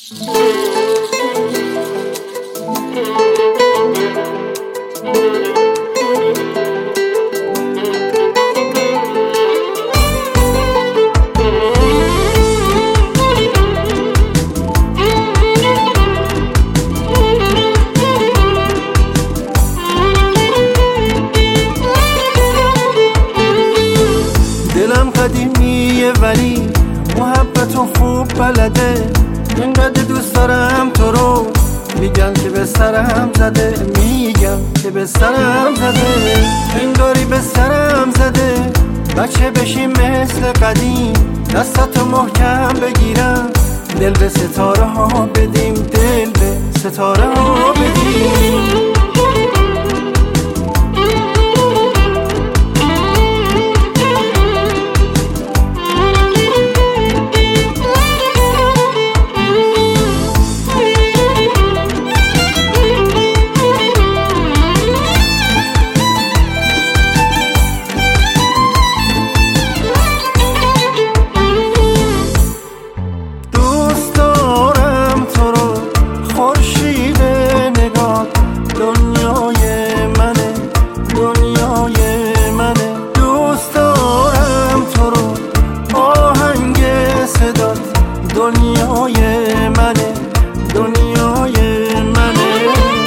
دلم قدیمیه ولی محبت و خوب بلده، اینقدر دوست دارم تو رو، میگن که به سرم زده، میگن که به سرم زده، انگاری به سرم زده. بچه بشیم مثل قدیم، دستاتو محکم بگیرم، دل به ستاره ها بدیم، دل به ستاره ها بدیم. دنیای منه، دنیای منه.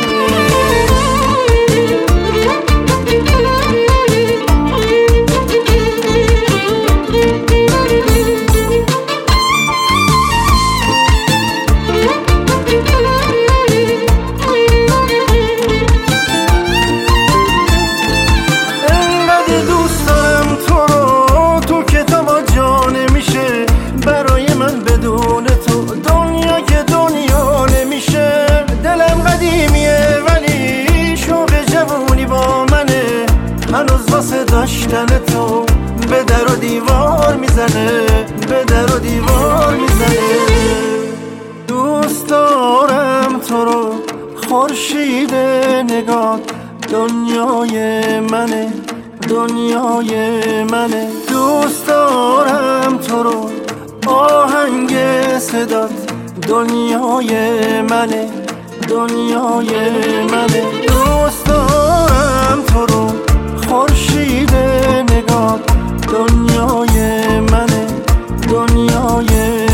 انقدر دوست دارم تو رو، تو کتابا جا نمیشه برای من بدون تو، دنیا که دنیا نمیشه. دلم قدیمیه ولی شوق جوونی با منه، هنوز واسه داشتن تو به در و دیوار میزنه، به در و دیوار میزنه. دوست دارم تو رو، خورشید نگات دنیای منه، دنیای منه. دوست دارم تو رو، آهنگ صدات دنیای منه، دنیای منه. دوست دارم تو رو، خورشید نگات دنیای منه، دنیای